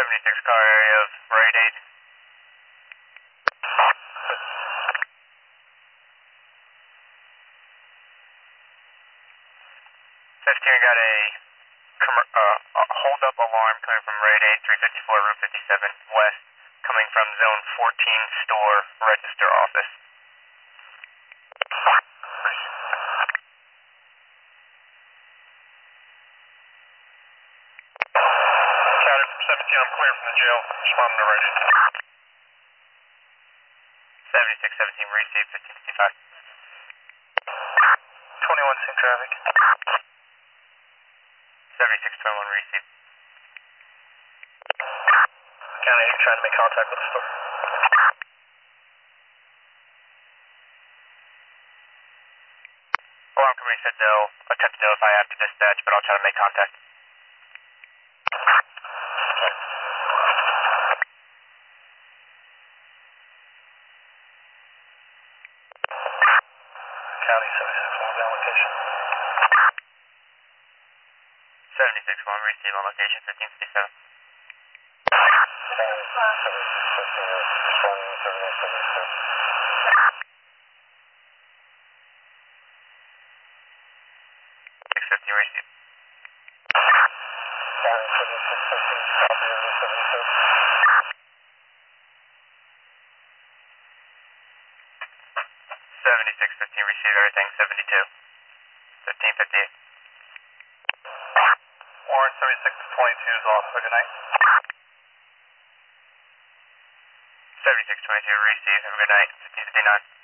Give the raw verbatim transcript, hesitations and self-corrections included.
seventy-six car area of Rite Aid. fifteen got a, uh, a hold-up alarm coming from Rite Aid, three fifty-four, Route fifty-seven West, coming from Zone fourteen store register office. seventeen, I'm clear from the jail. Responding to Rite Aid. seventy-six seventeen, receive, fifteen fifty-five. twenty-one, same traffic. seventy-six twenty-one, receive. County agent trying to make contact with the store. Alarm company said they'll attempt to notify after dispatch, but I'll try to make contact. County seventy-six one, down location. seventy-six one, receive on location, fifteen fifty-seven. County seventy-six fifteen, responding to seventy-one seventy-six. six fifty, receive. County seventy-six fifteen, copy over seventy-six. seventy-six fifteen, receive everything, seventy-two. fifteen fifty-eight. Warrant seventy-six twenty-two is off. Have a good night. seventy-six twenty-two, receive, have a good night, fifteen fifty-nine.